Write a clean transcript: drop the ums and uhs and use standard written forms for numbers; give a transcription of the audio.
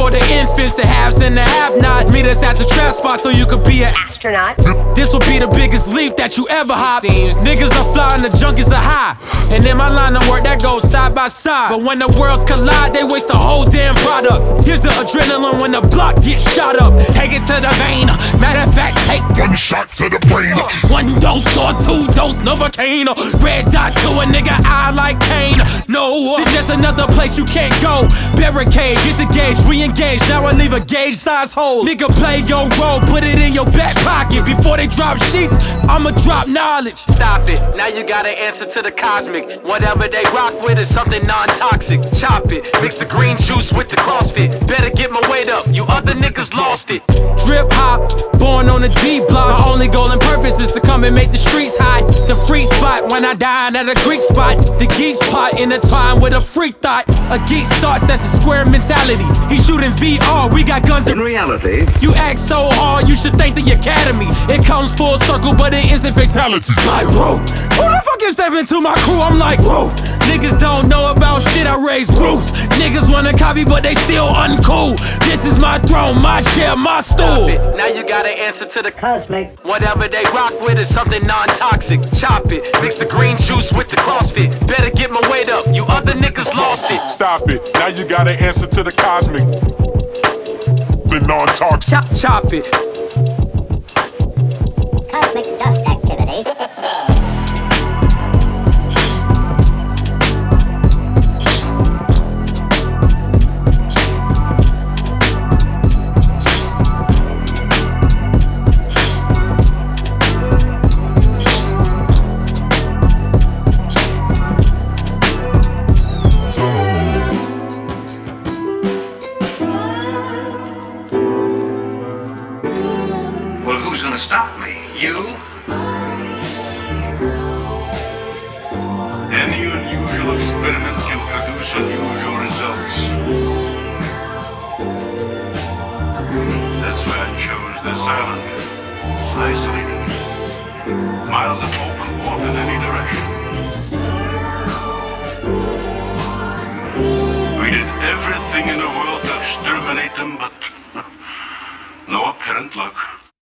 For the infants, the haves and the have-nots. Meet us at the trap spot so you could be an astronaut. This will be the biggest leap that you ever hop. Seems niggas are flying, the junkies are high. And in my line of work, that goes side by side. But when the worlds collide, they waste the whole damn product. Here's the adrenaline when the block gets shot up. Take it to the vein. Matter of fact, take one shot to the brain. One dose or two dose Novocaine. Red dot to a nigga eye like Kane. No, it's just another place you can't go. Barricade, get the gauge, re-engage. Now I leave a gauge size hole. Nigga, play your role, put it in your back pocket. Before they drop sheets, I'ma drop knowledge. Stop it, now you gotta answer to the cosmic. Whatever they rock with is something non-toxic. Chop it, mix the green juice with the CrossFit. Better get my weight up, you other niggas lost it. Drip hop, born on the D-block. My only goal and purpose is to come and make the streets hot. The free spot when I dine at a Greek spot. The geeks plot intertwined with a freak thought. A geek starts, that's a square mentality. He shooting VR, we got guns in reality. You act so hard, you should thank the academy. It comes full circle, but it isn't fatality. Like, whoa, who the fuck is stepping into my crew? I'm like, whoa. Niggas don't know about shit, I raise roofs. Niggas wanna copy, but they still uncool. This is my throne, my chair, my stool. Now you gotta answer to the cosmic. Whatever they rock with is something non-toxic. Chop it, mix the green juice with the CrossFit. Better get my weight up, you other niggas lost it. Stop it, now you gotta answer to the cosmic. The non-toxic. Chop it. Cosmic dust activity. Who's gonna stop me? You? Any unusual experiment can produce unusual results. That's why I chose this island. Isolated. Miles of open water in any direction. We did everything in the world to exterminate them, but no apparent luck.